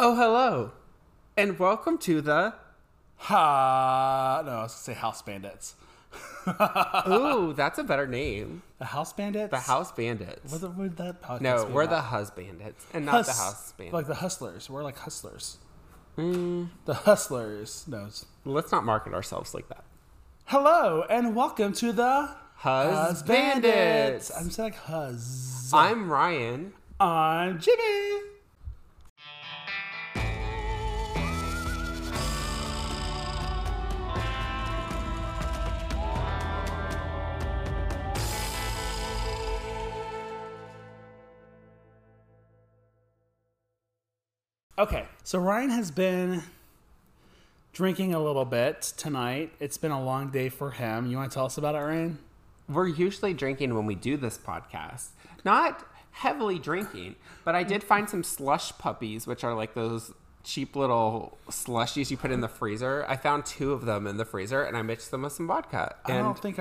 Oh, hello, and welcome to the... No, I was going to say House Bandits. Ooh, that's a better name. The House Bandits? The House Bandits. What would that podcast No, be we're about? the Hus Bandits, and not the House Bandits. Like the Hustlers. We're like Hustlers. The Hustlers. No. Let's not market ourselves like that. Hello, and welcome to the Hus Bandits. I'm saying like Huz. I'm Ryan. I'm Jimmy. Okay, so Ryan has been drinking a little bit tonight. It's been a long day for him. You want to tell us about it, Ryan? We're usually drinking when we do this podcast. Not heavily drinking, but I did find some slush puppies, which are like those cheap little slushies you put in the freezer. I found 2 of them in the freezer, and I mixed them with some vodka. I don't think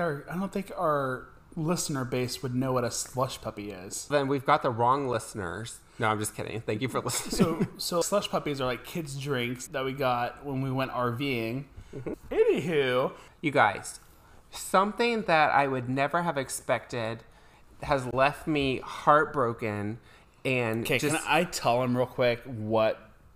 our listener base would know what a slush puppy is. Then we've got the wrong listeners. No, I'm just kidding. Thank you for listening. So slush puppies are like kids' drinks that we got when we went RVing. Anywho, You guys, something that I would never have expected has left me heartbroken and okay, just... can I tell him real quick what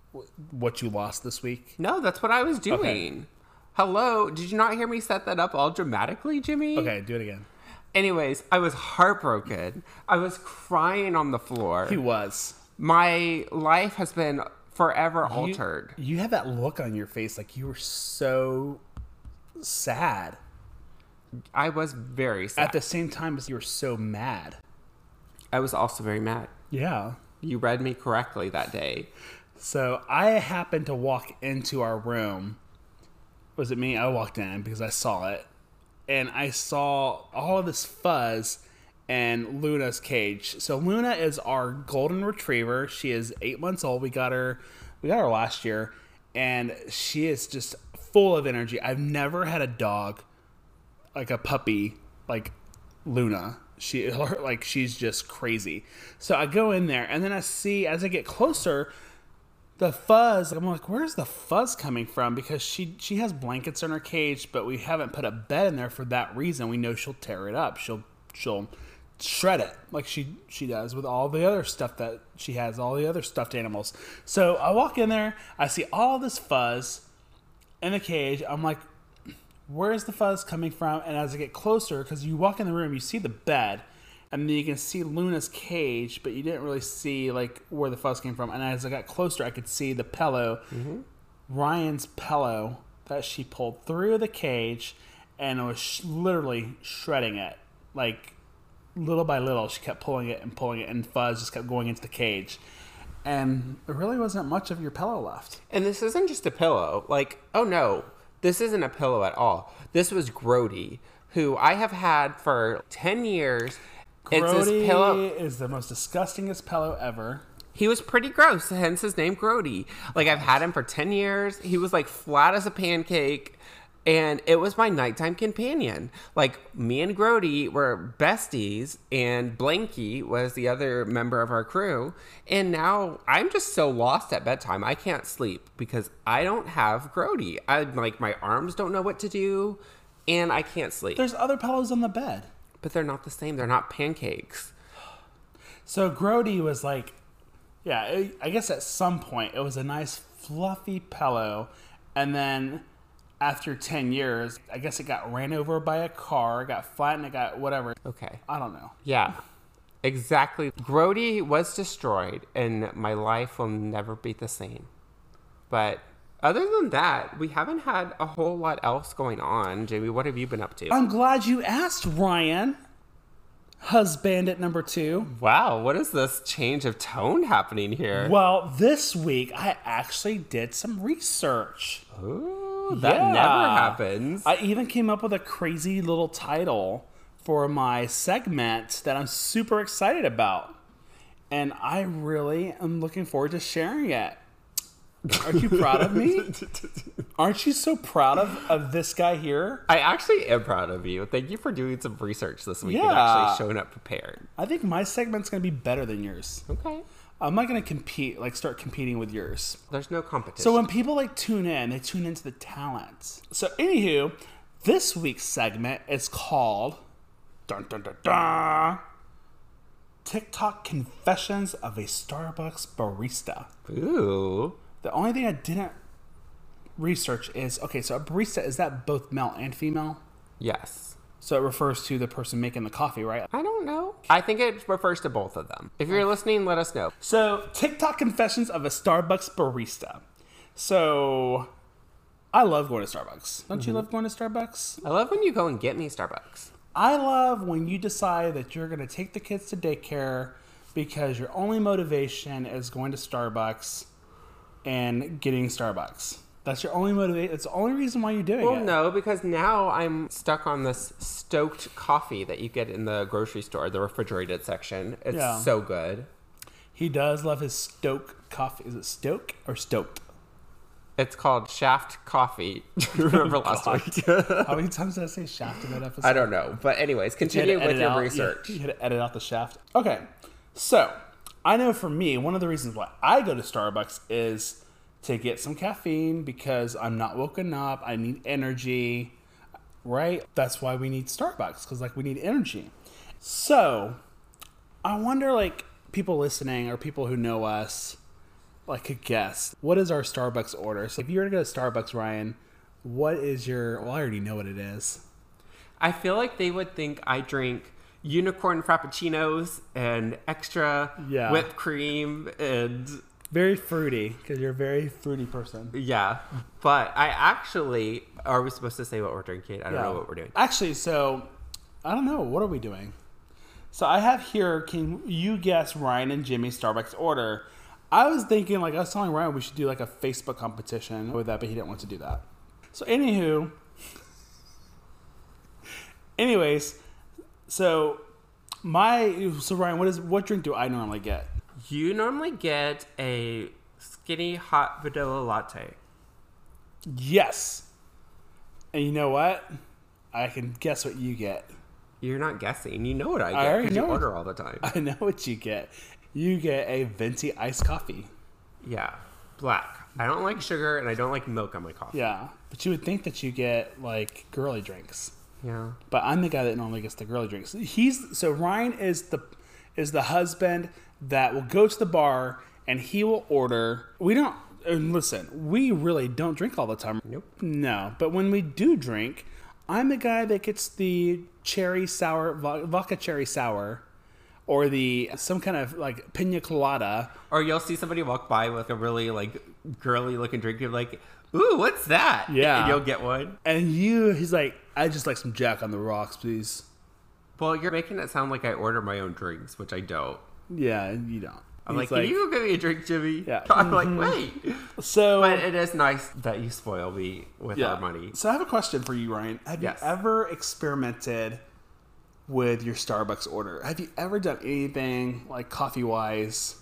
you lost this week? No, that's what I was doing. Okay. Hello, did you not hear me set that up all dramatically, Jimmy? Okay, do it again. Anyways, I was heartbroken. I was crying on the floor. He was. My life has been forever altered. You had that look on your face like you were so sad. I was very sad. At the same time as you were so mad. I was also very mad. Yeah. You read me correctly that day. So I happened to walk into our room. Was it me? I walked in because I saw it. And I saw all of this fuzz in Luna's cage. So Luna is our golden retriever. She is 8 months old. We got her last year. And she is just full of energy. I've never had a dog, like a puppy, like Luna. She's just crazy. So I go in there and then I see, as I get closer, the fuzz. I'm like, where's the fuzz coming from? Because she has blankets in her cage, but we haven't put a bed in there for that reason. We know she'll tear it up. She'll shred it like she does with all the other stuff that she has, all the other stuffed animals. So I walk in there, I see all this fuzz in the cage. I'm like, where's the fuzz coming from? And as I get closer, because you walk in the room, you see the bed, and then you can see Luna's cage, but you didn't really see like where the fuzz came from. And as I got closer, I could see the pillow, Ryan's pillow that she pulled through the cage, and it was literally shredding it. Like little by little, she kept pulling it, and fuzz just kept going into the cage. And there really wasn't much of your pillow left. And this isn't just a pillow. Like, oh no, this isn't a pillow at all. This was Grody, who I have had for 10 years. Grody is the most disgustingest pillow ever. He was pretty gross, hence his name Grody. Like, I've had him for 10 years. He was like flat as a pancake, and it was my nighttime companion. Like, me and Grody were besties, and Blanky was the other member of our crew. And now I'm just so lost at bedtime. I can't sleep because I don't have Grody. My arms don't know what to do, and I can't sleep. There's other pillows on the bed. But they're not the same. They're not pancakes. So Grody was like, I guess at some point it was a nice fluffy pillow. And then after 10 years, I guess it got ran over by a car, got flattened, it got whatever. Okay. I don't know. Yeah, exactly. Grody was destroyed, and my life will never be the same. But other than that, we haven't had a whole lot else going on. Jamie, what have you been up to? I'm glad you asked, Ryan. Husbandit number 2. Wow, what is this change of tone happening here? Well, this week I actually did some research. Ooh, that never happens. I even came up with a crazy little title for my segment that I'm super excited about. And I really am looking forward to sharing it. Aren't you proud of me? Aren't you so proud of this guy here? I actually am proud of you. Thank you for doing some research this week and Yeah. actually showing up prepared. I think my segment's going to be better than yours. Okay. I'm not going to compete, like start competing with yours. There's no competition. So when people like tune in, they tune into the talents. So anywho, this week's segment is called dun, dun, dun, dun, TikTok Confessions of a Starbucks Barista. Ooh. The only thing I didn't research is, okay, so a barista, is that both male and female? Yes. So it refers to the person making the coffee, right? I don't know. I think it refers to both of them. If you're listening, let us know. So TikTok Confessions of a Starbucks Barista. So I love going to Starbucks. Don't you love going to Starbucks? I love when you go and get me Starbucks. I love when you decide that you're going to take the kids to daycare because your only motivation is going to Starbucks and getting Starbucks. That's your only motivation. It's the only reason why you're doing it. Well, no, because now I'm stuck on this stoked coffee that you get in the grocery store, the refrigerated section. It's so good. He does love his Stoke coffee. Is it Stoke or Stoked? It's called Shaft Coffee. Remember last week? How many times did I say Shaft in that episode? I don't know. But anyways, continue with your research. You had to edit out the Shaft. Okay. So, I know for me, one of the reasons why I go to Starbucks is to get some caffeine because I'm not woken up. I need energy, right? That's why we need Starbucks, because like we need energy. So, I wonder, like, people listening or people who know us, like, could guess, what is our Starbucks order? So if you were to go to Starbucks, Ryan, what is your, well, I already know what it is. I feel like they would think I drink unicorn frappuccinos and extra whipped cream and... Very fruity, because you're a very fruity person. Yeah, but I actually... Are we supposed to say what we're drinking? I don't know what we're doing. Actually, so, I don't know. What are we doing? So I have here, can you guess Ryan and Jimmy's Starbucks order? I was thinking, like, I was telling Ryan we should do, like, a Facebook competition with that, but he didn't want to do that. So, anyways, so Ryan, what drink do I normally get? You normally get a skinny hot vanilla latte. Yes. And you know what? I can guess what you get. You're not guessing. You know what I get. I already know. You order all the time. I know what you get. You get a venti iced coffee. Yeah. Black. I don't like sugar and I don't like milk on my coffee. Yeah. But you would think that you get, like, girly drinks. Yeah. But I'm the guy that normally gets the girly drinks. So Ryan is the husband that will go to the bar and he will order. Listen, we really don't drink all the time. Nope. No. But when we do drink, I'm the guy that gets the cherry sour, vodka cherry sour, or some kind of like pina colada. Or you'll see somebody walk by with a really like girly looking drink. You're like, ooh, what's that? Yeah. And you'll get one. And he's like, I just like some Jack on the Rocks, please. Well, you're making it sound like I order my own drinks, which I don't. Yeah, you don't. I'm like, can you go get me a drink, Jimmy? Yeah. I'm like, wait. So, but it is nice that you spoil me with our money. So I have a question for you, Ryan. Have you ever experimented with your Starbucks order? Have you ever done anything like coffee-wise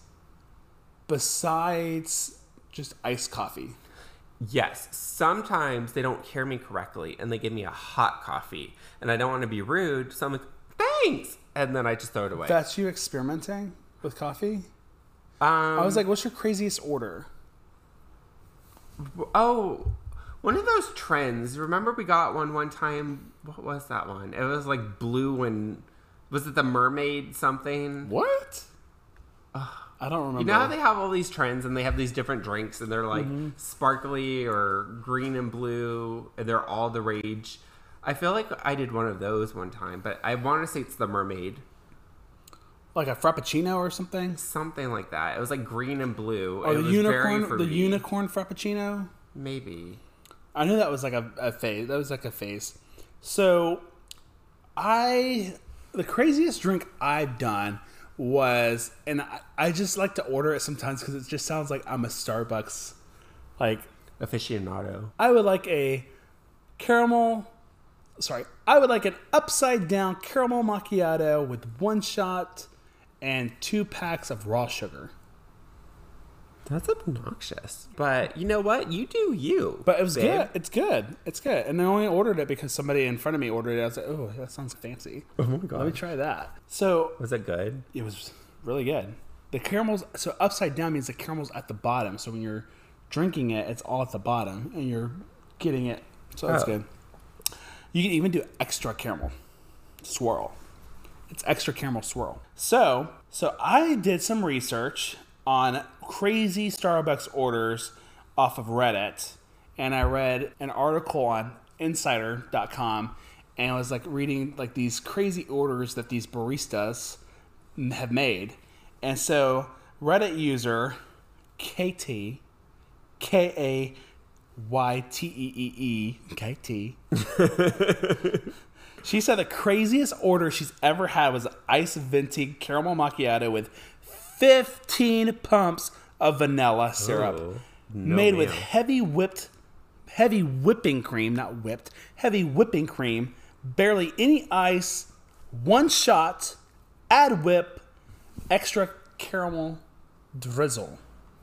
besides just iced coffee? Yes. Sometimes they don't hear me correctly and they give me a hot coffee. And I don't want to be rude, so I'm like, thanks! And then I just throw it away. That's you experimenting with coffee? I was like, what's your craziest order? Oh, one of those trends. Remember we got one time. What was that one? It was like blue and... Was it the mermaid something? What? I don't remember. You know how they have all these trends and they have these different drinks and they're like sparkly or green and blue and they're all the rage. I feel like I did one of those one time, but I want to say it's the mermaid. Like a frappuccino or something? Something like that. It was like green and blue. Oh, the unicorn frappuccino? Maybe. I knew that was like a phase. That was like a phase. So, the craziest drink I've done was, and I just like to order it sometimes because it just sounds like I'm a Starbucks, like, aficionado. I would like an upside down caramel macchiato with 1 shot and 2 packs of raw sugar. That's obnoxious. But you know what? You do you. But it was good. It's good. It's good. And I only ordered it because somebody in front of me ordered it. I was like, oh, that sounds fancy. Oh my God. Let me try that. So. Was it good? It was really good. The caramel's so upside down means the caramel's at the bottom. So when you're drinking it, it's all at the bottom, and you're getting it. So that's good. You can even do extra caramel swirl. It's extra caramel swirl. So I did some research on crazy Starbucks orders off of Reddit, and I read an article on Insider.com, and I was like reading like these crazy orders that these baristas have made. And so Reddit user KT, KAYTEEE, KT, she said the craziest order she's ever had was an iced venti caramel macchiato with 15 pumps of vanilla syrup, made with heavy whipping cream, not whipped, heavy whipping cream, barely any ice, one shot, add whip, extra caramel drizzle.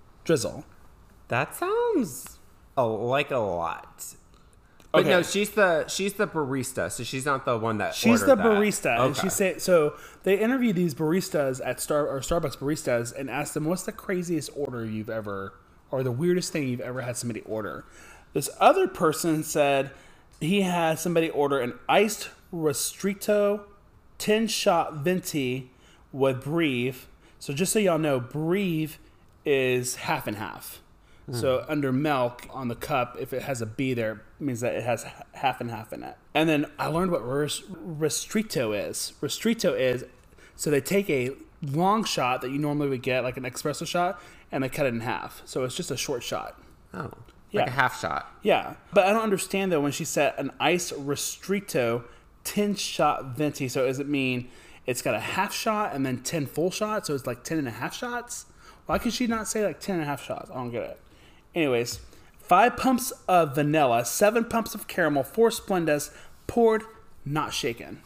That sounds like a lot. But Okay. no, she's the barista, so she's not the one that She's ordered the that. barista, and Okay. she said so. They interviewed these baristas at Starbucks baristas and asked them, "What's the craziest order you've ever, or the weirdest thing you've ever had somebody order?" This other person said he had somebody order an iced Ristretto 10-shot venti with Breve. So just so y'all know, Breve is half and half. So under milk on the cup, if it has a B there, it means that it has half and half in it. And then I learned what Ristretto is. Ristretto is, so they take a long shot that you normally would get, like an espresso shot, and they cut it in half. So it's just a short shot. Oh, Yeah. like a half shot. Yeah. But I don't understand, though, when she said an iced Ristretto 10-shot venti. So does it mean it's got a half shot and then 10 full shots? So it's like 10 and a half shots? Why could she not say like 10 and a half shots? I don't get it. Anyways, 5 pumps of vanilla, 7 pumps of caramel, 4 Splendas, poured, not shaken.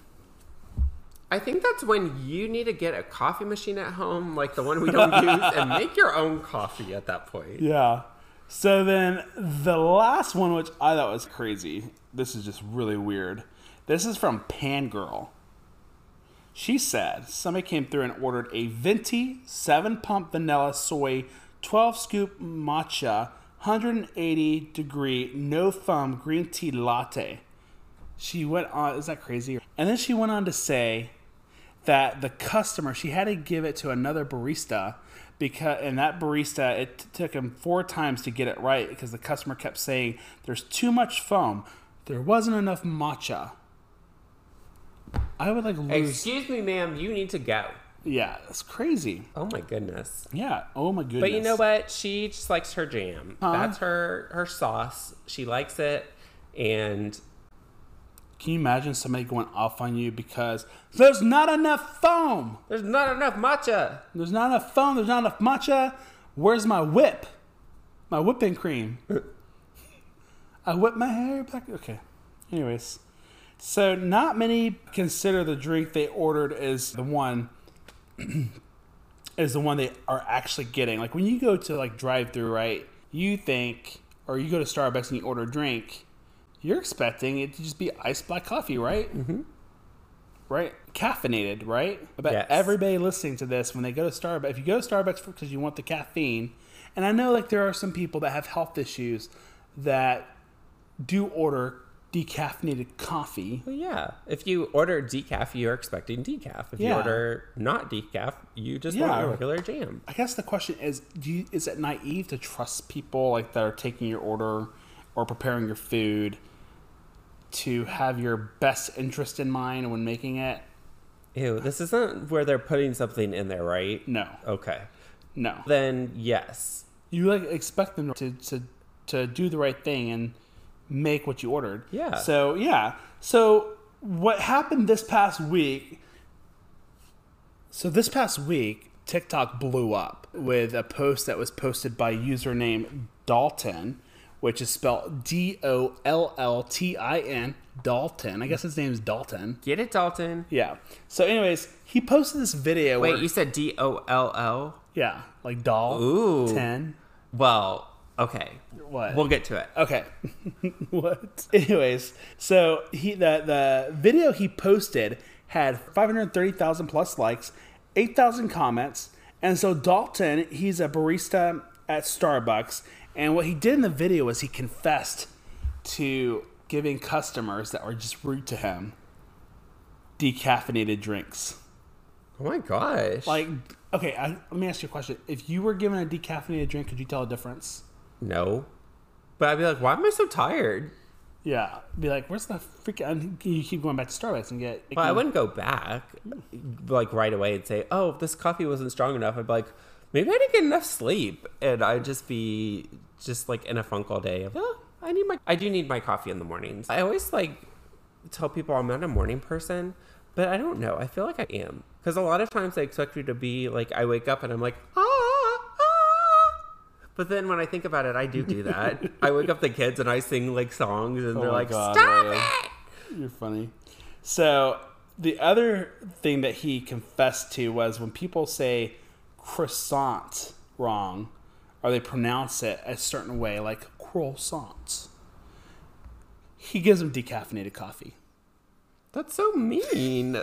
I think that's when you need to get a coffee machine at home, like the one we don't use, and make your own coffee at that point. Yeah. So then the last one, which I thought was crazy, this is just really weird. This is from Pangirl. She said somebody came through and ordered a venti 7-pump vanilla soy 12-scoop matcha 180-degree no foam green tea latte. She went on, is that crazy? And then she went on to say that the customer, she had to give it to another barista and that barista, it took him 4 times to get it right because the customer kept saying there's too much foam. There wasn't enough matcha. I would like lose. Excuse me, ma'am, you need to go. Yeah, it's crazy. Oh my goodness. Yeah. Oh my goodness. But you know what? She just likes her jam. That's her sauce. She likes it. And can you imagine somebody going off on you because there's not enough foam? there's not enough matcha. There's not enough foam. There's not enough matcha. Where's my whip? My whipping cream. I whip my hair back. Okay. Anyways. So not many consider the drink they ordered as the one they are actually getting. Like when you go to like drive-through, right? You think, or you go to Starbucks and you order a drink, you're expecting it to just be iced black coffee, right? Mm-hmm. Right? Caffeinated, right? I bet Yes. everybody listening to this, when they go to Starbucks, if you go to Starbucks because you want the caffeine, and I know like there are some people that have health issues that do order decaffeinated coffee. Well, yeah. If you order decaf, you're expecting decaf. If you Yeah. order not decaf, you just Yeah. want your regular jam. I guess the question is, is it naive to trust people like that are taking your order or preparing your food to have your best interest in mind when making it? Ew, this isn't where they're putting something in there, right? No. Okay. No. Then yes. You like expect them to do the right thing and make what you ordered. Yeah. So, yeah. So, what happened this past week? So, this past week, TikTok blew up with a post that was posted by username Dalton, which is spelled Dolltin. Dalton. I guess his name is Dalton. Get it, Dalton? Yeah. So, anyways, he posted this video. Wait, where, you said DOLL? yeah, like doll. Ooh. 10. Well, okay. What? We'll get to it. Okay. What? Anyways, so the video he posted had 530,000 plus likes, 8,000 comments, And so Dalton, he's a barista at Starbucks, and what he did in the video was he confessed to giving customers that were just rude to him decaffeinated drinks. Oh my gosh. Like, okay, let me ask you a question. If you were given a decaffeinated drink, could you tell a difference? No. But I'd be like, why am I so tired? Yeah. Be like, where's the freaking... You keep going back to Starbucks and get... Well, I wouldn't go back like right away and say, oh, this coffee wasn't strong enough. I'd be like, maybe I didn't get enough sleep. And I'd just be just like in a funk all day. Oh, I do need my coffee in the mornings. I always like tell people I'm not a morning person, but I don't know. I feel like I am. Because a lot of times they expect me to be like, I wake up and I'm like, ah, ah. But then when I think about it, I do that. I wake up the kids and I sing like songs and they're like, God, stop Ryan. it! You're funny. So the other thing that he confessed to was when people say croissant wrong, or they pronounce it a certain way, like croissants, he gives them decaffeinated coffee. That's so mean.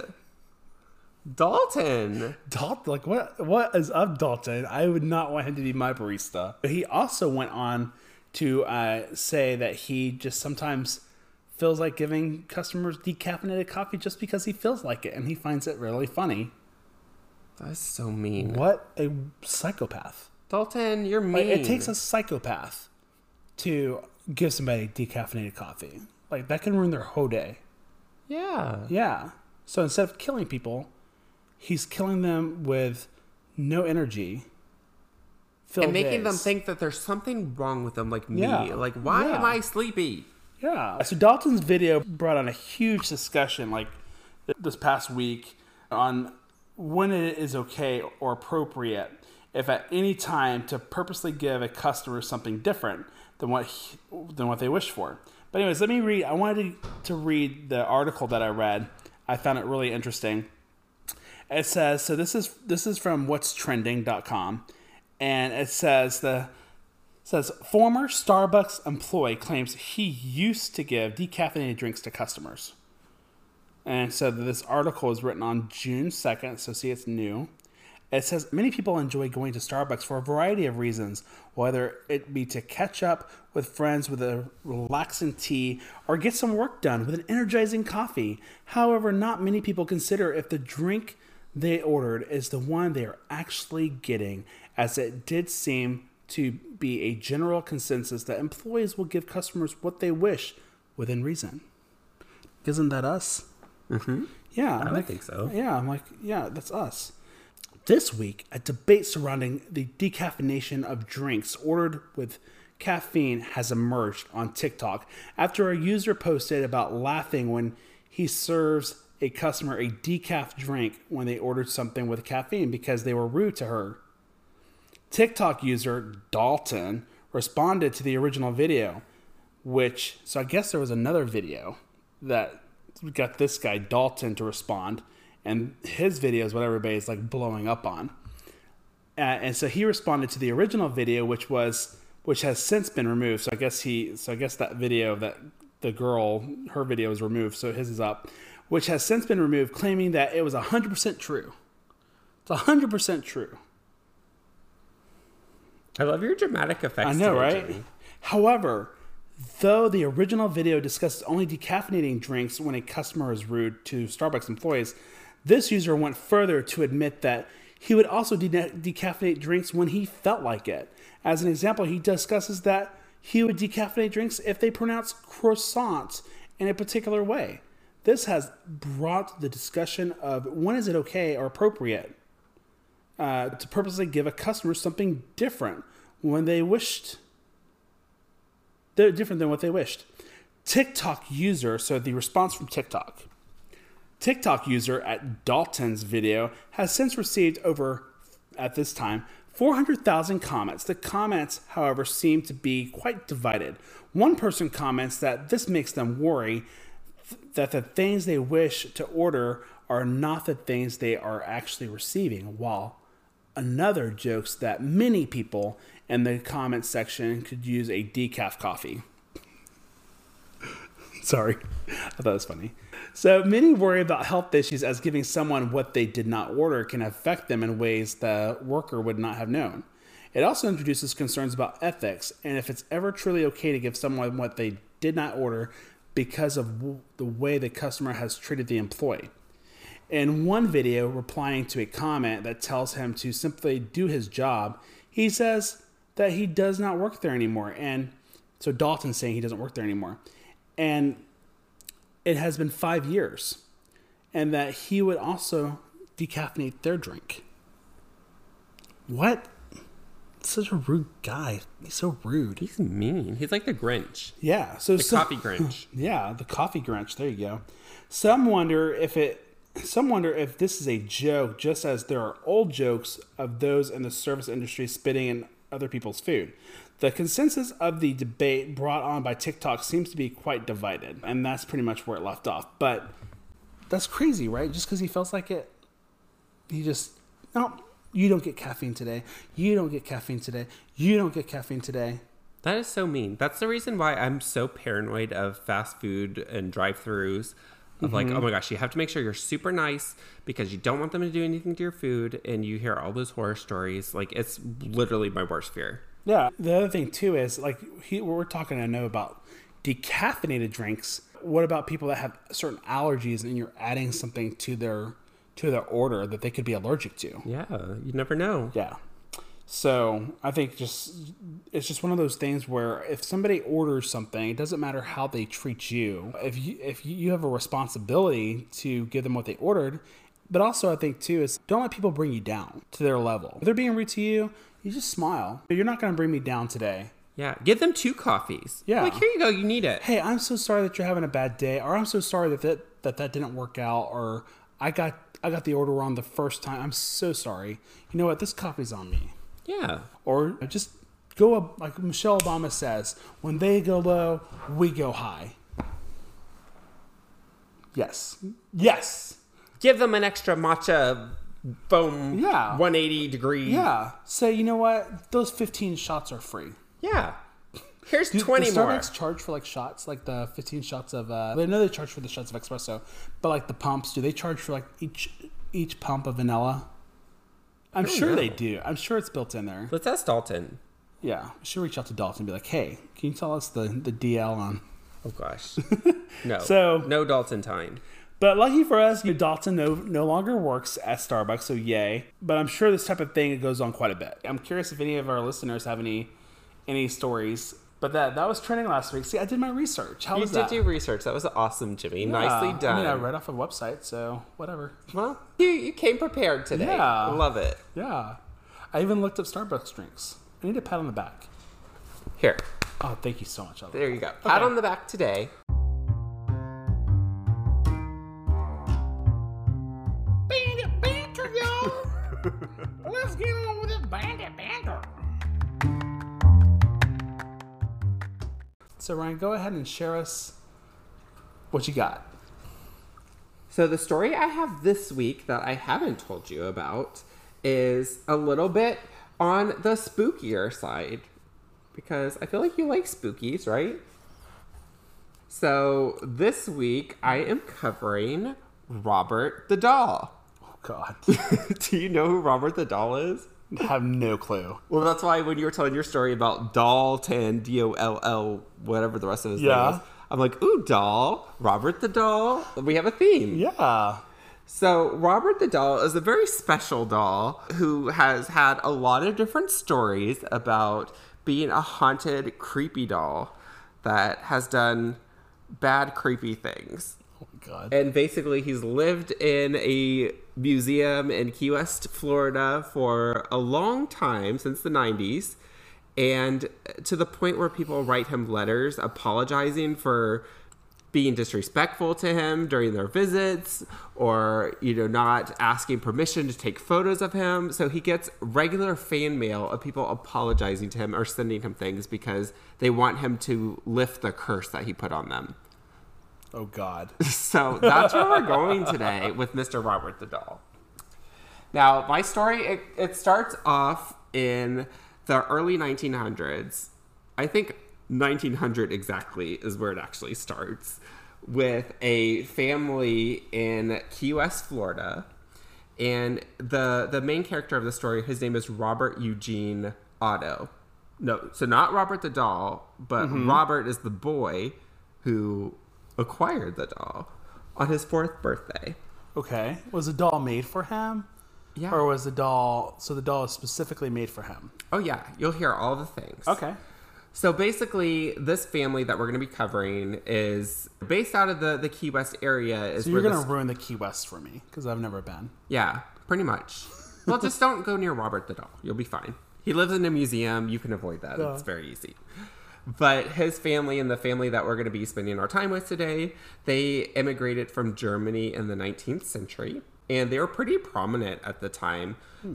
Dalton, Like what is up, Dalton? I would not want him to be my barista. He also went on to say that he just sometimes feels like giving customers decaffeinated coffee just because he feels like it, and he finds it really funny. That's so mean. What a psychopath. Dalton, you're mean. Like, it takes a psychopath to give somebody decaffeinated coffee. Like, that can ruin their whole day. Yeah. Yeah. So instead of killing people, he's killing them with no energy. And making them think that there's something wrong with them, like me. Yeah. Like, why Yeah. am I sleepy? Yeah. So Dalton's video brought on a huge discussion, like this past week, on when it is okay or appropriate, if at any time, to purposely give a customer something different than what they wish for. But anyways, let me read. I wanted to read the article that I read. I found it really interesting. It says, so this is from whatstrending.com, and it says former Starbucks employee claims he used to give decaffeinated drinks to customers. And so this article is written on June 2nd, so see, it's new. It says, many people enjoy going to Starbucks for a variety of reasons, whether it be to catch up with friends with a relaxing tea or get some work done with an energizing coffee. However, not many people consider if the drink they ordered is the one they are actually getting, as it did seem to be a general consensus that employees will give customers what they wish within reason. Isn't that us? Mm-hmm. Yeah. I think so. Yeah, I'm like, yeah, that's us. This week, a debate surrounding the decaffeination of drinks ordered with caffeine has emerged on TikTok after a user posted about laughing when he serves a customer a decaf drink when they ordered something with caffeine because they were rude to her. TikTok user Dalton responded to the original video, so I guess there was another video that got this guy Dalton to respond, and his video is what everybody's like blowing up on. And so he responded to the original video, which has since been removed. So I guess that video, that the girl, her video was removed, so his is up, which has since been removed, claiming that it was 100% true. It's 100% true. I love your dramatic effects. I know, today, right? Jenny. However, though the original video discusses only decaffeinating drinks when a customer is rude to Starbucks employees, this user went further to admit that he would also decaffeinate drinks when he felt like it. As an example, he discusses that he would decaffeinate drinks if they pronounce croissants in a particular way. This has brought the discussion of when is it okay or appropriate to purposely give a customer something different when they wished. They're different than what they wished. TikTok user, so the response from TikTok user at Dalton's video has since received over, at this time, 400,000 comments. The comments, however, seem to be quite divided. One person comments that this makes them worry that the things they wish to order are not the things they are actually receiving, while another jokes that many people in the comment section could use a decaf coffee. Sorry. I thought it was funny. So many worry about health issues as giving someone what they did not order can affect them in ways the worker would not have known. It also introduces concerns about ethics and if it's ever truly okay to give someone what they did not order because of the way the customer has treated the employee. In one video, replying to a comment that tells him to simply do his job, he says that he does not work there anymore. And so Dalton's saying he doesn't work there anymore. And it has been 5 years. And that he would also decaffeinate their drink. What? Such a rude guy. He's so rude. He's mean. He's like the Grinch. Yeah. The coffee Grinch. Yeah, the coffee Grinch. There you go. Some wonder if this is a joke, just as there are old jokes of those in the service industry spitting in other people's food. The consensus of the debate brought on by TikTok seems to be quite divided, and that's pretty much where it left off. But that's crazy, right? Just because he feels like it, no, you don't get caffeine today. You don't get caffeine today. You don't get caffeine today. That is so mean. That's the reason why I'm so paranoid of fast food and drive-thrus. Of like, oh my gosh, you have to make sure you're super nice because you don't want them to do anything to your food, and you hear all those horror stories. Like, it's literally my worst fear. Yeah. The other thing too is like we're talking, I know, about decaffeinated drinks. What about people that have certain allergies and you're adding something to their order that they could be allergic to? Yeah, you never know. Yeah. So I think it's just one of those things where if somebody orders something, it doesn't matter how they treat you. If you have a responsibility to give them what they ordered, but also I think too is don't let people bring you down to their level. If they're being rude to you, you just smile. You're not going to bring me down today. Yeah, give them 2 coffees. Yeah. Like, here you go, you need it. Hey, I'm so sorry that you're having a bad day, or I'm so sorry that didn't work out, or I got the order wrong the first time. I'm so sorry. You know what? This coffee's on me. Yeah. Or just go up, like Michelle Obama says, when they go low, we go high. Yes. Yes. Give them an extra matcha foam 180 degree. Yeah. Say, you know what? Those 15 shots are free. Yeah. Here's 20 does more. Starbucks charge for like shots, like the 15 shots of, I know they charge for the shots of espresso, but like the pumps, do they charge for like each pump of vanilla? I'm sure they do. I'm sure it's built in there. Let's ask Dalton. Yeah. We should reach out to Dalton and be like, hey, can you tell us the DL on? Oh, gosh. No. So, no Dalton time. But lucky for us, Dalton no longer works at Starbucks, so yay. But I'm sure this type of thing goes on quite a bit. I'm curious if any of our listeners have any stories. But that was trending last week. See, I did my research. How was that? You did do research. That was awesome, Jimmy. Yeah. Nicely done. I mean, I read off a website, so whatever. Well, you came prepared today. Yeah. Love it. Yeah. I even looked up Starbucks drinks. I need a pat on the back. Here. Oh, thank you so much. There you go. Pat on the back today. Bandit banter, y'all. Let's get on with this bandit banter. So, Ryan, go ahead and share us what you got. So the story I have this week that I haven't told you about is a little bit on the spookier side. Because I feel like you like spookies, right? So this week I am covering Robert the Doll. Oh, God. Do you know who Robert the Doll is? I have no clue. Well, that's why when you were telling your story about Dalton, D-O-L-L, whatever the rest of his name is, I'm like, ooh, doll, Robert the Doll. We have a theme. Yeah. So Robert the Doll is a very special doll who has had a lot of different stories about being a haunted, creepy doll that has done bad, creepy things. Oh, my God. And basically, he's lived in a museum in Key West, Florida for a long time, since the 90s. And to the point where people write him letters apologizing for being disrespectful to him during their visits or, not asking permission to take photos of him. So he gets regular fan mail of people apologizing to him or sending him things because they want him to lift the curse that he put on them. Oh, God. So that's where we're going today with Mr. Robert the Doll. Now, my story, it starts off in the early 1900s. I think 1900 exactly is where it actually starts, with a family in Key West, Florida. And the main character of the story, his name is Robert Eugene Otto. No, so not Robert the doll, but Robert is the boy who acquired the doll on his 4th birthday. Okay. Was the doll made for him? Yeah. Or was the doll... So the doll is specifically made for him? Oh, yeah. You'll hear all the things. Okay. So basically, this family that we're going to be covering is based out of the Key West area. So you're going to ruin the Key West for me, because I've never been. Yeah, pretty much. Well, just don't go near Robert the doll. You'll be fine. He lives in a museum. You can avoid that. It's very easy. But his family and the family that we're going to be spending our time with today, they immigrated from Germany in the 19th century. And they were pretty prominent at the time.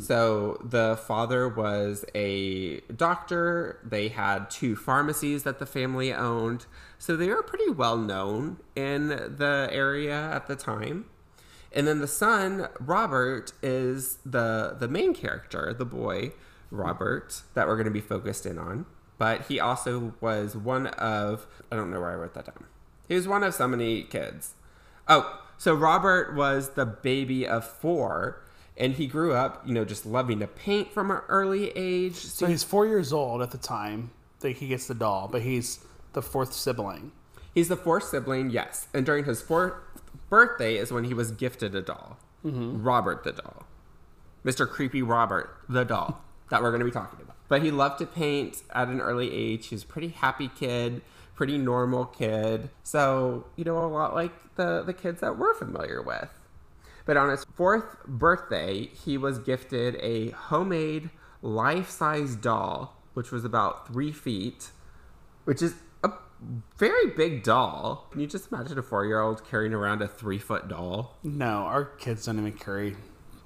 So the father was a doctor. They had 2 pharmacies that the family owned. So they were pretty well known in the area at the time. And then the son, Robert, is the main character, the boy, Robert, that we're going to be focused in on. But he also was one of... I don't know where I wrote that down. He was one of so many kids. Oh, so Robert was the baby of 4, and he grew up, just loving to paint from an early age. So he's 4 years old at the time that he gets the doll, but he's the 4th sibling. He's the 4th sibling, yes. And during his 4th birthday is when he was gifted a doll. Robert the doll. Mr. Creepy Robert the doll that we're going to be talking about. But he loved to paint at an early age. He was a pretty happy kid. Pretty normal kid. So, a lot like the kids that we're familiar with. But on his 4th birthday, he was gifted a homemade life-size doll, which was about 3 feet, which is a very big doll. Can you just imagine a 4-year-old carrying around a 3-foot doll? No, our kids don't even carry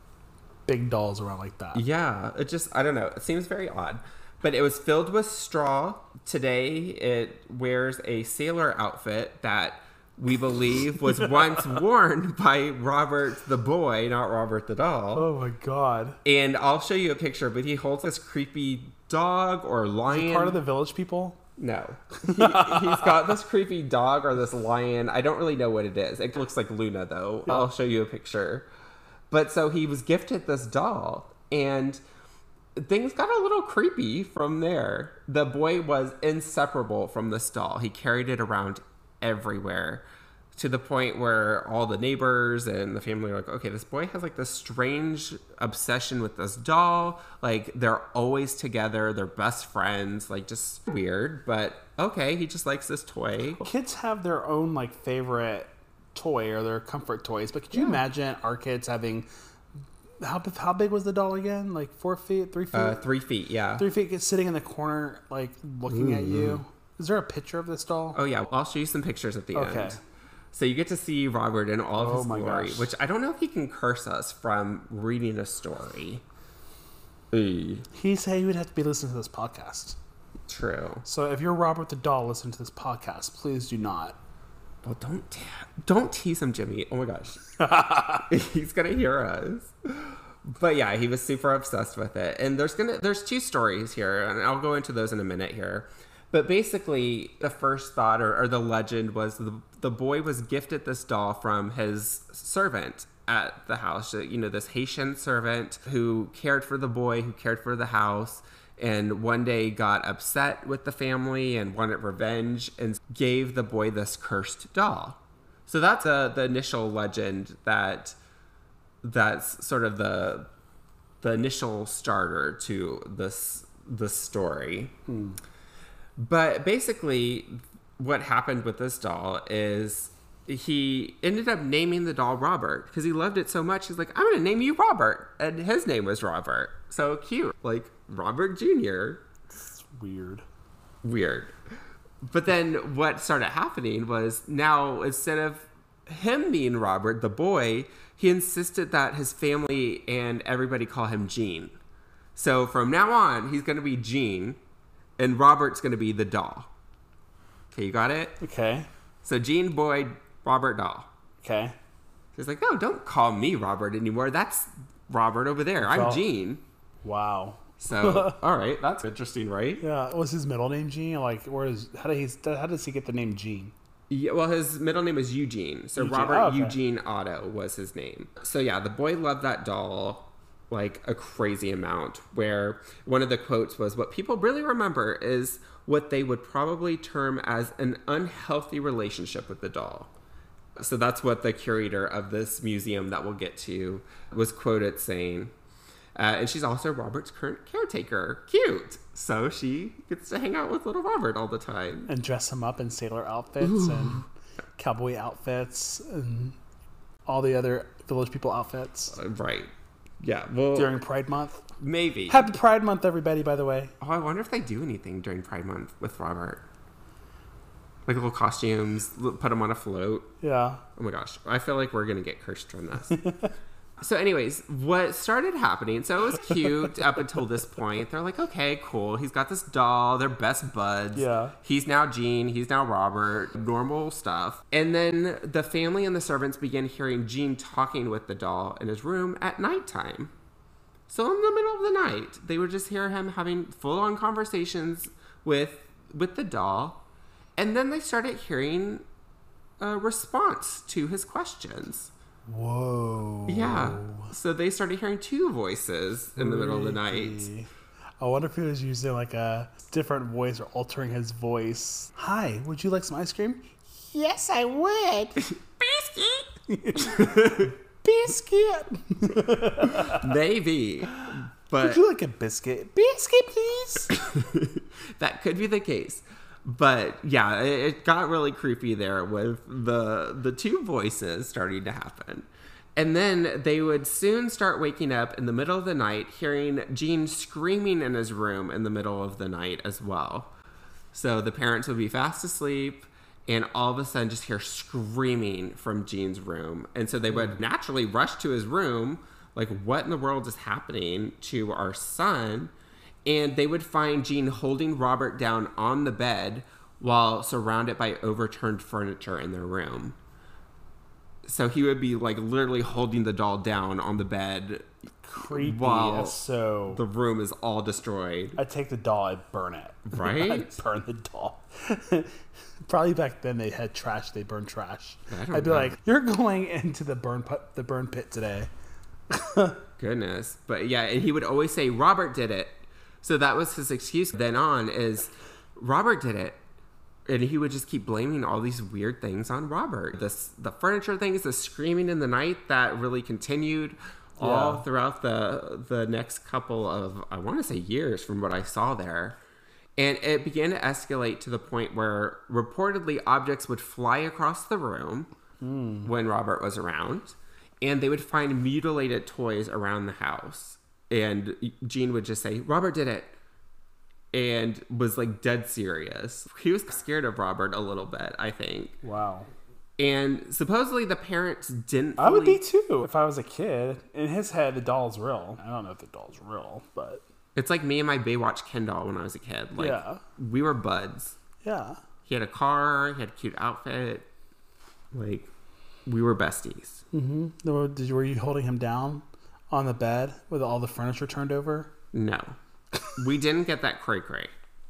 big dolls around like that. Yeah, I don't know. It seems very odd. But it was filled with straw. Today, it wears a sailor outfit that we believe was once worn by Robert the boy, not Robert the doll. Oh my God. And I'll show you a picture, but he holds this creepy dog or lion. Is he part of the Village People? No. He's got this creepy dog or this lion. I don't really know what it is. It looks like Luna, though. Yeah. I'll show you a picture. But so he was gifted this doll, and... things got a little creepy from there. The boy was inseparable from this doll. He carried it around everywhere, to the point where all the neighbors and the family were like, okay, this boy has like this strange obsession with this doll. Like, they're always together. They're best friends. Like, just weird. But okay, he just likes this toy. Kids have their own like favorite toy or their comfort toys. But could you imagine our kids having... How big was the doll again? Like 4 feet, 3 feet? 3 feet, yeah. 3 feet, sitting in the corner, like looking at you. Is there a picture of this doll? Oh yeah, I'll show you some pictures at the end. So you get to see Robert in all of his glory, which I don't know if he can curse us from reading a story. He said he would have to be listening to this podcast. True. So if you're Robert the doll listening to this podcast, please do not. Well, don't tease him, Jimmy. Oh my gosh. He's gonna hear us. But yeah, he was super obsessed with it. And there's 2 stories here, and I'll go into those in a minute here. But basically, the first thought or the legend was the boy was gifted this doll from his servant at the house. This Haitian servant who cared for the boy, who cared for the house. And one day got upset with the family and wanted revenge and gave the boy this cursed doll. So that's the initial legend that's sort of the initial starter to this story. But basically, what happened with this doll is he ended up naming the doll Robert because he loved it so much. He's like, I'm going to name you Robert. And his name was Robert. So cute. Like Robert Jr. It's weird. But then what started happening was now instead of him being Robert, the boy, he insisted that his family and everybody call him Gene. So from now on, he's going to be Gene and Robert's going to be the doll. Okay, you got it? Okay. So Gene, boy, Robert, doll. Okay. He's like, no, don't call me Robert anymore. That's Robert over there. I'm Gene. Wow. So, all right, that's interesting, right? Yeah. Was his middle name Gene? Like, how does he get the name Gene? Yeah, well, his middle name is Eugene. So Eugene. Robert Oh, okay. Eugene Otto was his name. So yeah, the boy loved that doll like a crazy amount, where one of the quotes was, "What people really remember is what they would probably term as an unhealthy relationship with the doll." So that's what the curator of this museum that we'll get to was quoted saying. And she's also Robert's current caretaker. Cute. So she gets to hang out with little Robert all the time. And dress him up in sailor outfits and cowboy outfits and all the other Village People outfits. Right. Yeah. Well, during Pride Month. Maybe. Happy Pride Month, everybody, by the way. Oh, I wonder if they do anything during Pride Month with Robert. Like little costumes, put him on a float. Yeah. Oh my gosh. I feel like we're going to get cursed from this. So anyways, what started happening, so it was cute up until this point. They're like, okay, cool. He's got this doll. They're best buds. Yeah. He's now Gene. He's now Robert. Normal stuff. And then the family and the servants began hearing Gene talking with the doll in his room at nighttime. So in the middle of the night, they would just hear him having full-on conversations with the doll. And then they started hearing a response to his questions. Whoa. Yeah. So they started hearing two voices in the middle of the night. I wonder if he was using like a different voice or altering his voice. Hi, would you like some ice cream? Yes, I would. Biscuit. Biscuit. Maybe. But would you like a biscuit? Biscuit, please. That could be the case. But yeah, it got really creepy there with the two voices starting to happen. And then they would soon start waking up in the middle of the night, hearing Gene screaming in his room in the middle of the night as well. So the parents would be fast asleep and all of a sudden just hear screaming from Gene's room. And so they would naturally rush to his room, like, what in the world is happening to our son? And they would find Gene holding Robert down on the bed while surrounded by overturned furniture in their room. So he would be like literally holding the doll down on the bed. Creepy. While so the room is all destroyed. I'd take the doll, I'd burn it. Right? I'd burn the doll. Probably back then they had trash, they burned trash. I'd be know. like, you're going into the burn pit today. Goodness. But yeah, and he would always say, Robert did it. So that was his excuse then on is Robert did it. And he would just keep blaming all these weird things on Robert. The furniture things, the screaming in the night that really continued all throughout the next couple of, I want to say, years from what I saw there. And it began to escalate to the point where reportedly objects would fly across the room when Robert was around. And they would find mutilated toys around the house. And Gene would just say, Robert did it. And was like dead serious. He was scared of Robert a little bit, I think. Wow. And supposedly the parents didn't I would be too. If I was a kid, in his head, the doll's real. I don't know if the doll's real, but... It's like me and my Baywatch Ken doll when I was a kid. Like, yeah. We were buds. Yeah. He had a car. He had a cute outfit. Like, we were besties. Mm-hmm. Were you holding him down on the bed with all the furniture turned over? No. We didn't get that cray-cray.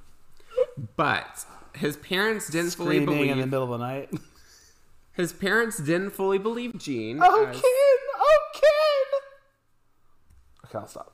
But his parents didn't fully believe... in the middle of the night. His parents didn't fully believe Gene. Oh, Ken! Oh, Ken! Okay, I'll stop.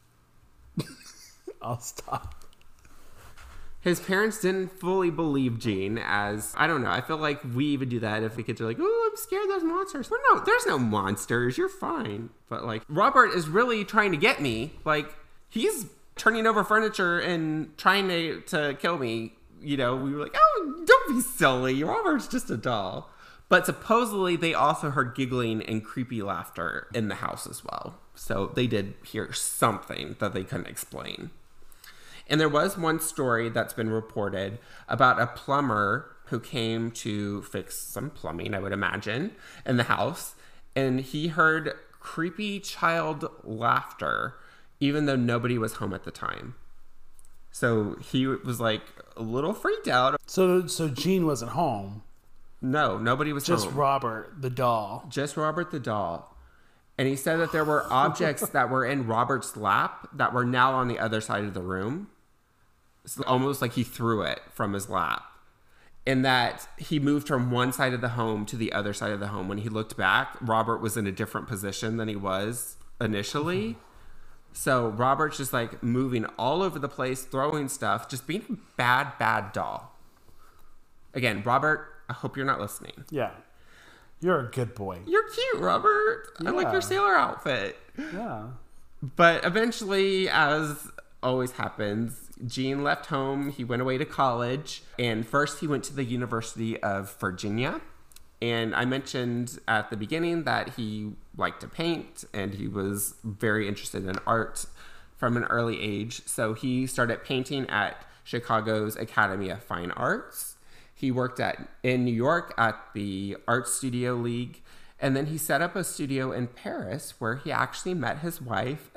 I'll stop. His parents didn't fully believe Gene as... I don't know. I feel like we even do that if the kids are like, oh, I'm scared there's monsters. Well, no, there's no monsters. You're fine. But, like, Robert is really trying to get me. Like, he's turning over furniture and trying to kill me. You know, we were like, oh, don't be silly. Robert's just a doll. But supposedly they also heard giggling and creepy laughter in the house as well. So they did hear something that they couldn't explain. And there was one story that's been reported about a plumber who came to fix some plumbing, I would imagine, in the house. And he heard creepy child laughter, even though nobody was home at the time. So he was like a little freaked out. So Gene wasn't home. No, nobody was Just home. Robert, the doll. Just Robert the doll. And he said that there were objects that were in Robert's lap that were now on the other side of the room. It's almost like he threw it from his lap. And that he moved from one side of the home to the other side of the home. When he looked back, Robert was in a different position than he was initially. So Robert's just like moving all over the place, throwing stuff, just being a bad, bad doll. Again, Robert, I hope you're not listening. Yeah. You're a good boy. You're cute, Robert. I like your sailor outfit. Yeah. But eventually, as always happens, Gene left home. He went away to college. And first, he went to the University of Virginia. And I mentioned at the beginning that he liked to paint and he was very interested in art from an early age. So he started painting at Chicago's Academy of Fine Arts. He worked in New York at the Art Studio League, and then he set up a studio in Paris where he actually met his wife,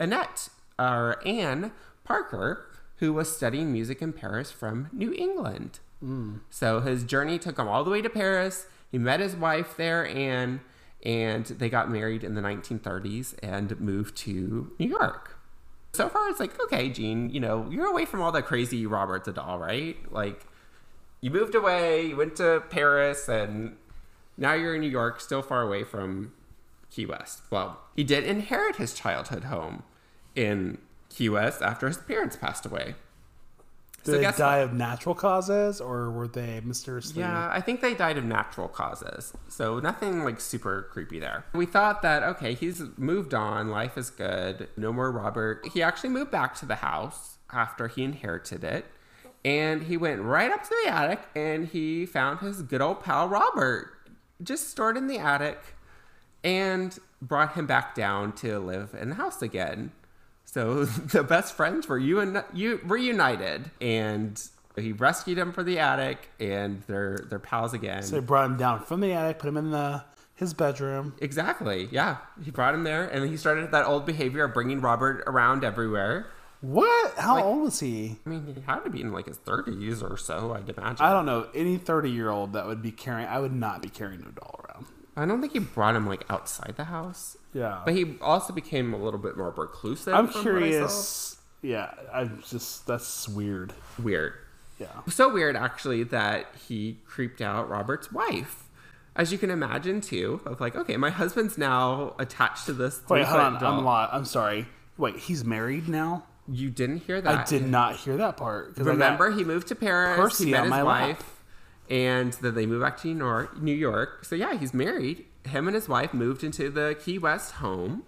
Anne Parker, who was studying music in Paris from New England. So his journey took him all the way to Paris. He met his wife there, Anne, and they got married in the 1930s and moved to New York. So far, it's like, okay, Gene, you're away from all that crazy Robert the doll, right? Like, you moved away, you went to Paris, and now you're in New York, still far away from Key West. Well, he did inherit his childhood home in Key West after his parents passed away. Did they die of natural causes, or were they mysteriously... Yeah, I think they died of natural causes. So nothing like super creepy there. We thought that, okay, he's moved on, life is good, no more Robert. He actually moved back to the house after he inherited it. And he went right up to the attic and he found his good old pal Robert just stored in the attic and brought him back down to live in the house again. So the best friends were reunited, and he rescued him from the attic and they're pals again. So he brought him down from the attic, put him in his bedroom. Exactly. Yeah. He brought him there and he started that old behavior of bringing Robert around everywhere. What? How old was he? I mean, he had to be in like his 30s or so, I'd imagine. I don't know. Any 30-year-old that would be carrying... I would not be carrying a doll around. I don't think he brought him like outside the house. Yeah. But he also became a little bit more reclusive. I'm curious. Yeah. That's weird. Weird. Yeah. So weird, actually, that he creeped out Robert's wife. As you can imagine, too, of like, okay, my husband's now attached to this. Wait, hold on. I'm sorry. Wait, he's married now? You didn't hear that. I did not hear that part. Remember, he moved to Paris. Percy he met on his my wife, lap. and then they moved back to New York. So yeah, he's married. Him and his wife moved into the Key West home,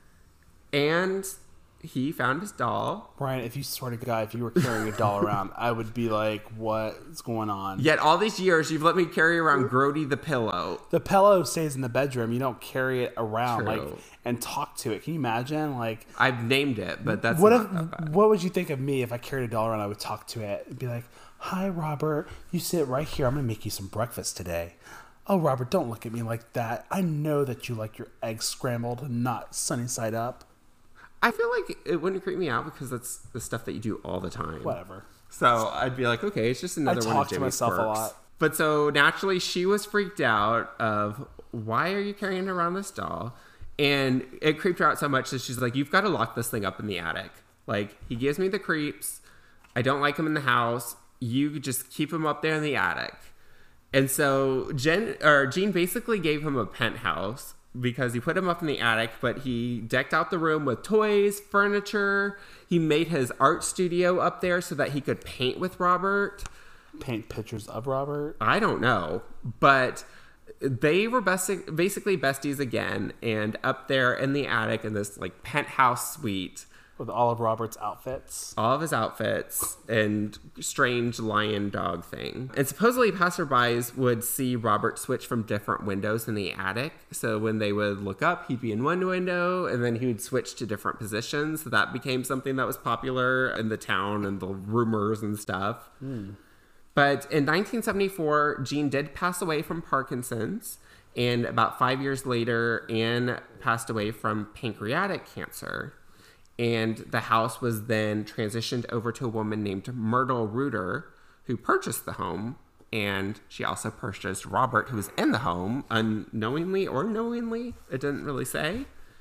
and he found his doll. Brian, if you swear to God, if you were carrying a doll around, I would be like, what's going on? Yet all these years, you've let me carry around Grody the pillow. The pillow stays in the bedroom. You don't carry it around True. and talk to it. Can you imagine? I've named it, but that's what would you think of me if I carried a doll around? I would talk to it. It'd be like, hi, Robert. You sit right here. I'm going to make you some breakfast today. Oh, Robert, don't look at me like that. I know that you like your eggs scrambled, not sunny side up. I feel like it wouldn't creep me out because that's the stuff that you do all the time. Whatever. So I'd be like, okay, it's just another one of Jimmy's to myself quirks. a lot. But so naturally, she was freaked out of, why are you carrying around this doll? And it creeped her out so much that she's like, you've got to lock this thing up in the attic. Like, he gives me the creeps. I don't like him in the house. You just keep him up there in the attic. And so Gene basically gave him a penthouse because he put him up in the attic, but he decked out the room with toys, furniture. He made his art studio up there so that he could paint with Robert. Paint pictures of Robert? I don't know. But they were basically besties again. And up there in the attic in this like penthouse suite, with all of Robert's outfits. All of his outfits and strange lion dog thing. And supposedly passerbys would see Robert switch from different windows in the attic. So when they would look up, he'd be in one window and then he would switch to different positions. So that became something that was popular in the town and the rumors and stuff. But in 1974, Gene did pass away from Parkinson's. And about 5 years later, Anne passed away from pancreatic cancer. And the house was then transitioned over to a woman named Myrtle Reuter, who purchased the home. And she also purchased Robert, who was in the home, unknowingly or knowingly. It didn't really say.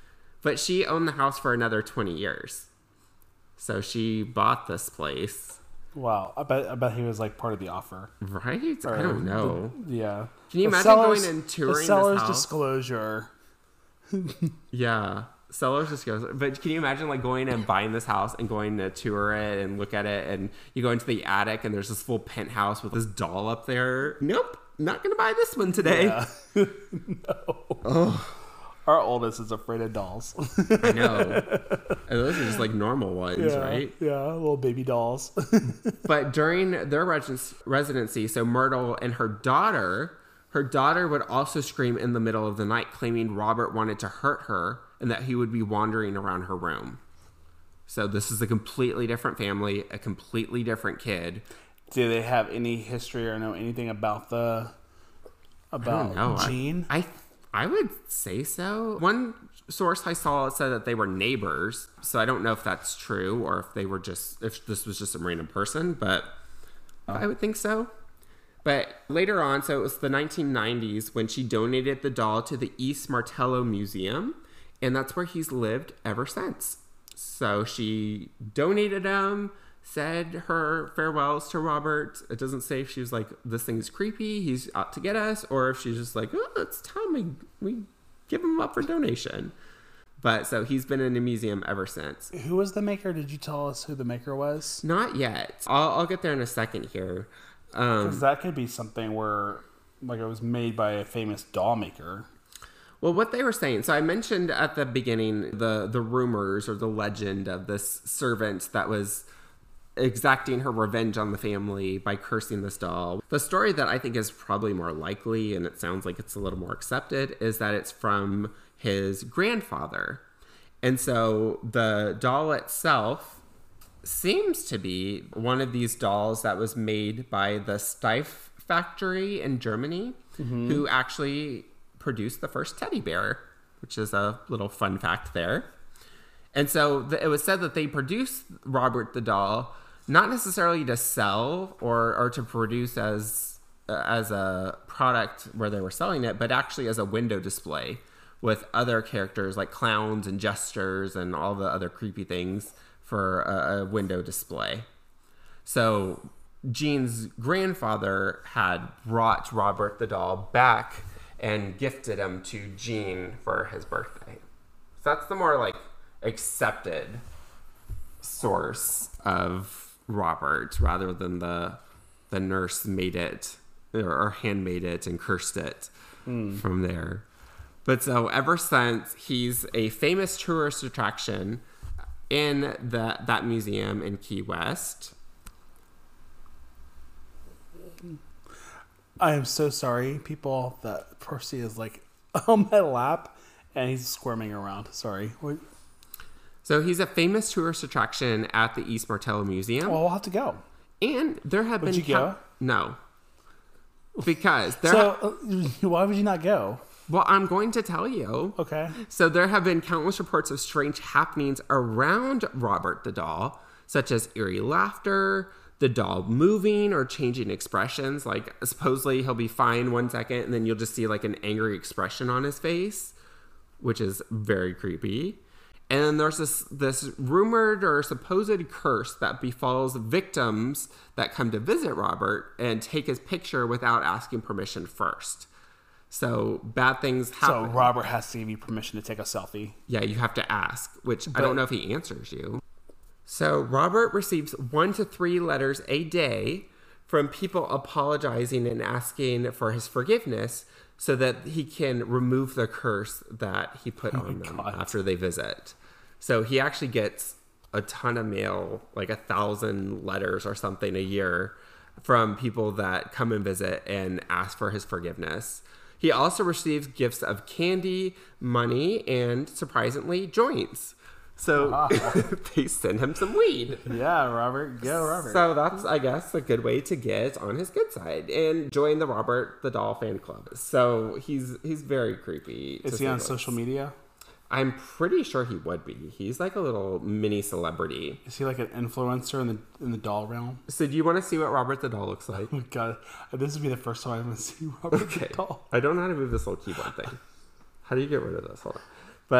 But she owned the house for another 20 years. So she bought this place. Wow. I bet he was like part of the offer. Right? I don't know. Yeah. Can you imagine going and touring the seller's this house? Disclosure. Yeah. Sellers just goes, but can you imagine like going and buying this house and going to tour it and look at it, and you go into the attic and there's this full penthouse with this doll up there? Nope, not gonna buy this one today. Yeah. No. Oh. Our oldest is afraid of dolls. I know. And those are just like normal ones, right? Yeah, little baby dolls. But during their residency, so Myrtle and her daughter would also scream in the middle of the night, claiming Robert wanted to hurt her and that he would be wandering around her room. So this is a completely different family, a completely different kid. Do they have any history or know anything about Jean? I would say so. One source I saw said that they were neighbors, so I don't know if that's true or if this was just a random person, but I would think so. But later on, so it was the 1990s when she donated the doll to the East Martello Museum, and that's where he's lived ever since. So she donated him, said her farewells to Robert. It doesn't say if she was like, this thing's creepy, he's out to get us, or if she's just like, oh, it's time we give him up for donation. But so he's been in the museum ever since. Who was the maker? Did you tell us who the maker was? Not yet. I'll get there in a second here. Because that could be something where like it was made by a famous doll maker. Well, what they were saying, so I mentioned at the beginning the rumors or the legend of this servant that was exacting her revenge on the family by cursing this doll. The story that I think is probably more likely, and it sounds like it's a little more accepted, is that it's from his grandfather. And so the doll itself seems to be one of these dolls that was made by the Steiff factory in Germany, who actually produced the first teddy bear, which is a little fun fact there. And so it was said that they produced Robert the doll not necessarily to sell or to produce as a product where they were selling it, but actually as a window display with other characters like clowns and jesters and all the other creepy things for a window display. So Jean's grandfather had brought Robert the doll back and gifted him to Jean for his birthday. So that's the more like accepted source of Robert, rather than the nurse made it or handmade it and cursed it from there. But so ever since, he's a famous tourist attraction in that museum in Key West. I am so sorry, people, that Percy is like on my lap and he's squirming around. Sorry. So he's a famous tourist attraction at the East Martello Museum. Well, we'll have to go. And there have been... Would you go? No. Because why would you not go? Well, I'm going to tell you. Okay. So there have been countless reports of strange happenings around Robert the doll, such as eerie laughter, the doll moving or changing expressions. Like, supposedly he'll be fine one second, and then you'll just see like an angry expression on his face, which is very creepy. And then there's this rumored or supposed curse that befalls victims that come to visit Robert and take his picture without asking permission first. So bad things happen. So Robert has to give you permission to take a selfie. Yeah, you have to ask, which I don't know if he answers you. So Robert receives 1 to 3 letters a day from people apologizing and asking for his forgiveness so that he can remove the curse that he put on them after they visit. So he actually gets a ton of mail, like 1,000 letters or something a year from people that come and visit and ask for his forgiveness. He also receives gifts of candy, money, and surprisingly, joints. So they send him some weed. Yeah, Robert. Go, Robert. So that's, I guess, a good way to get on his good side and join the Robert the Doll fan club. So he's very creepy. Is he on social media? I'm pretty sure he would be. He's like a little mini celebrity. Is he like an influencer in the doll realm? So do you want to see what Robert the Doll looks like? Oh my God, this would be the first time I'm going to see Robert the Doll. I don't know how to move this little keyboard thing. How do you get rid of this? Hold on. But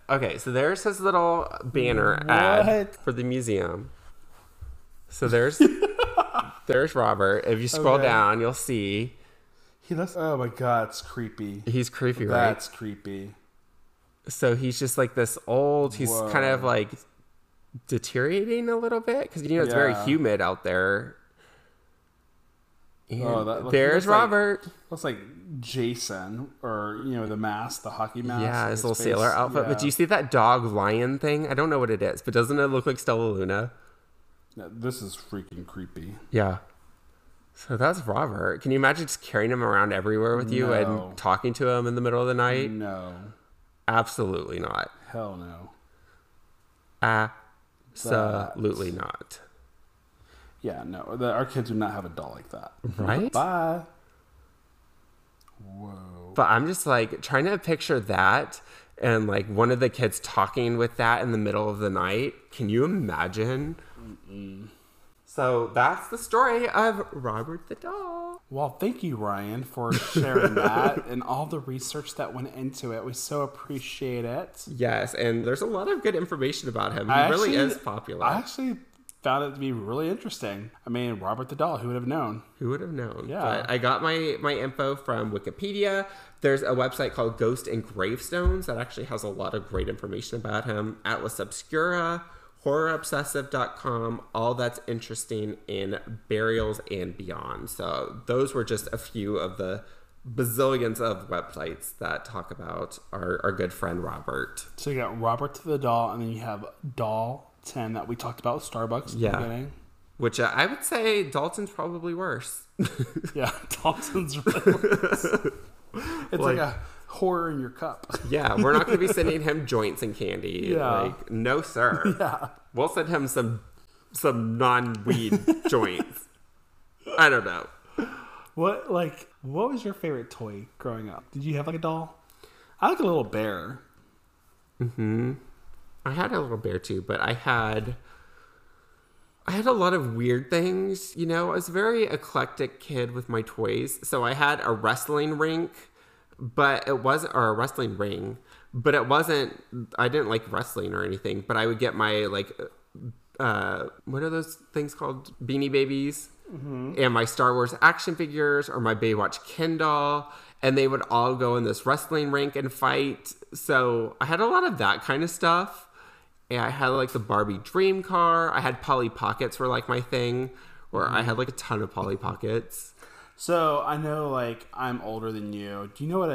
Okay, so there's his little banner What? ad for the museum. So there's Robert. If you scroll Okay. down, you'll see He looks. Oh my god, it's creepy. he's creepy, right? That's creepy. So he's just like this old. He's Whoa. kind of like deteriorating a little bit because it's very Yeah. humid out there. And He there's looks like- Robert. Looks like Jason, or the mask, the hockey mask. Yeah, like his little face. sailor outfit. Yeah. But do you see that dog lion thing? I don't know what it is, but doesn't it look like Stella Luna? Yeah, this is freaking creepy. Yeah. So that's Robert. Can you imagine just carrying him around everywhere with you No. and talking to him in the middle of the night? No, Absolutely not. hell no. Absolutely not. Yeah, no. Our kids do not have a doll like that. Right? Bye. Whoa. But I'm just like trying to picture that and like one of the kids talking with that in the middle of the night. Can you imagine? So that's the story of Robert the doll. Well, thank you, Ryan, for sharing that and all the research that went into it. We so appreciate it. Yes, and there's a lot of good information about him. He I really actually- is popular. I actually found it to be really interesting. I mean, Robert the doll, who would have known? Who would have known? Yeah. But I got my info from Wikipedia. There's a website called Ghost and Gravestones that actually has a lot of great information about him. Atlas Obscura, HorrorObsessive.com, all that's interesting in burials and beyond. So those were just a few of the bazillions of websites that talk about our good friend Robert. So you got Robert the doll, and then you have Doll 10 that we talked about with Starbucks in the Yeah. beginning. Which I would say Dalton's probably worse. Yeah, Dalton's really worse. It's like a horror in your cup. Yeah, we're not going to be sending him joints and candy. Yeah. Like, no, sir. Yeah. We'll send him some non-weed joints. I don't know. What was your favorite toy growing up? Did you have like a doll? I like a little bear. I had a little bear too, but I had a lot of weird things. I was a very eclectic kid with my toys. So I had a wrestling rink, but it wasn't, or a wrestling ring, but it wasn't, I didn't like wrestling or anything, but I would get my what are those things called? Beanie Babies. And my Star Wars action figures or my Baywatch Ken doll, and they would all go in this wrestling rink and fight. So I had a lot of that kind of stuff. And I had like the Barbie dream car. I had Polly Pockets were like my thing, where I had like a ton of Polly Pockets. So I know, like, I'm older than you. Do you know what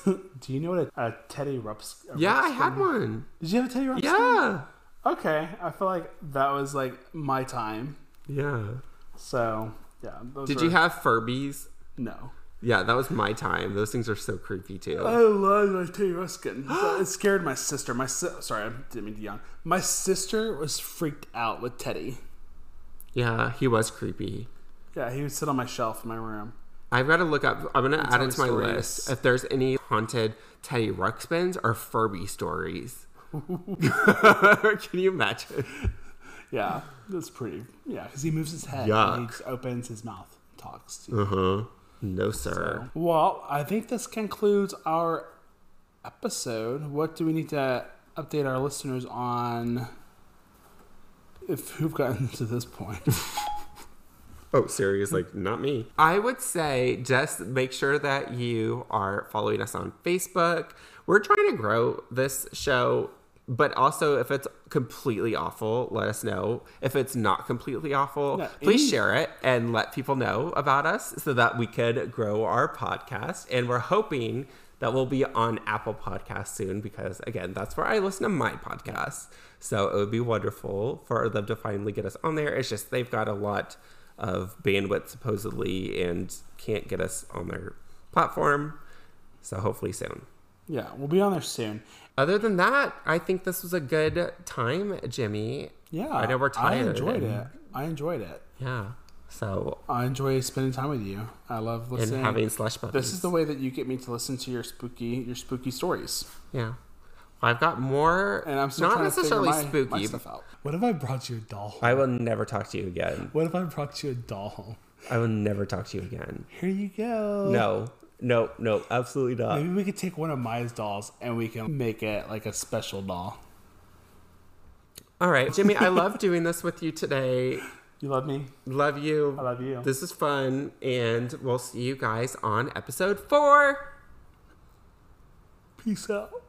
a Teddy Rups? Yeah, I had one. Did you have a Teddy Rups? Yeah. Okay, I feel like that was like my time. Yeah. So yeah. Did you have Furbies? No. Yeah, that was my time. Those things are so creepy too. I love my Teddy Ruxpin, but it scared my sister. Sorry, I didn't mean to yawn. My sister was freaked out with Teddy. Yeah, he was creepy. Yeah, he would sit on my shelf in my room. I've got to look up. I'm going to add tell it to my me list stories. if there's any haunted Teddy Ruxpins or Furby stories. Can you imagine? Yeah, that's pretty. Yeah, because he moves his head Yuck. and he opens his mouth and talks. No, sir. Well, I think this concludes our episode. What do we need to update our listeners on? Who've gotten to this point? Oh, serious? Like, not me. I would say just make sure that you are following us on Facebook. We're trying to grow this show, but also if it's completely awful, let us know. If it's not completely awful, Yeah, please share it and let people know about us so that we could grow our podcast. And we're hoping that we'll be on Apple Podcasts soon because, again, that's where I listen to my podcasts. So it would be wonderful for them to finally get us on there. It's just they've got a lot of bandwidth supposedly and can't get us on their platform. So hopefully soon. Yeah, we'll be on there soon. Other than that, I think this was a good time, Jimmy. Yeah, I know we're tired. I enjoyed it. Yeah. So, I enjoy spending time with you. I love and listening. having slush puppies. This is the way that you get me to listen to your spooky stories. Yeah. I've got more, And I'm still not trying necessarily to figure my spooky. stuff out. What if I brought you a doll? I will never talk to you again. What if I brought you a doll? I will never talk to you again. Here you go. No. No, absolutely not. Maybe we could take one of Maya's dolls and we can make it like a special doll. All right, Jimmy, I love doing this with you today. You love me? Love you. I love you. This is fun, and we'll see you guys on episode 4. Peace out.